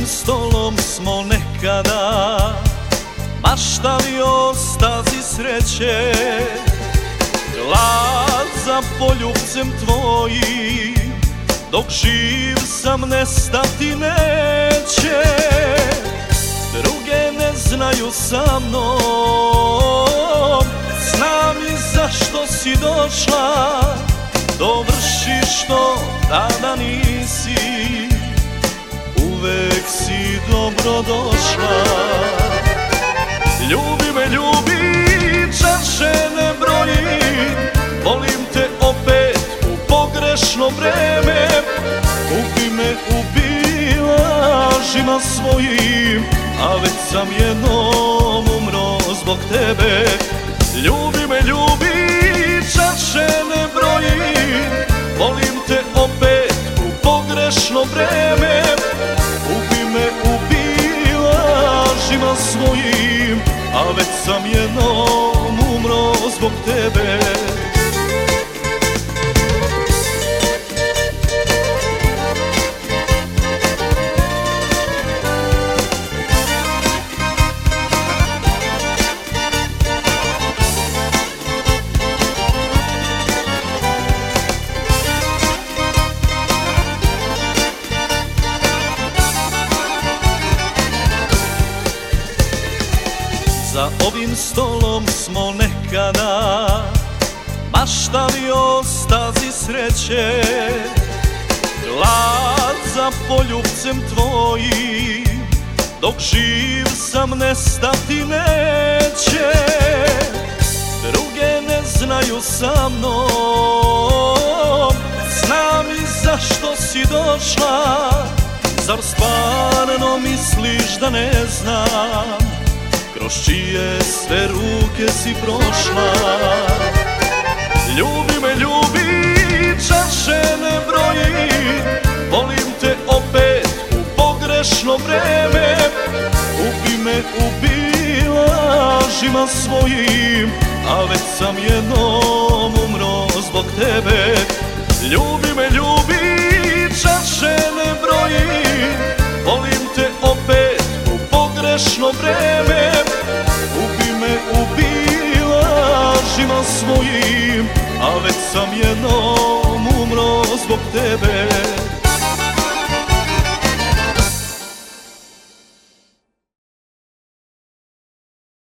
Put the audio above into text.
stolom smo nekada maštali o stazi sreće. Glad za poljubcem tvojim, dok živ sam nestati neće. Druge ne znaju sa mnom, znam i zašto si došla. Dovrši što tada nisi, uvek si dobro došla. Ljubi me, ljubi, čaše ne broji, volim te opet u pogrešno vreme. Kupi me u lažima svojim, a već sam jednom umro zbog tebe. Ljubi me, ljubi, čaše ne broji, volim te opet u pogrešno vreme. Kupi me u lažima svojim, a već sam jednom umro zbog tebe. Za ovim stolom smo nekada maštali o stazi sreće. Glad za poljubcem tvojim, dok živ sam nestati neće. Druge ne znaju sa mnom, znam i zašto si došla. Zar stvarno misliš da ne znam kroz čije sve ruke si prošla? Ljubi me, ljubi, čaše ne broji, volim te opet u pogrešno vreme. Kupi me u lažima svojim, a već sam jednom umro zbog tebe. Ljubi me, ljubi, čaše ne broji, volim te opet u pogrešno vreme. Kupi me u lažima svojim, a već sam jednom umro zbog tebe.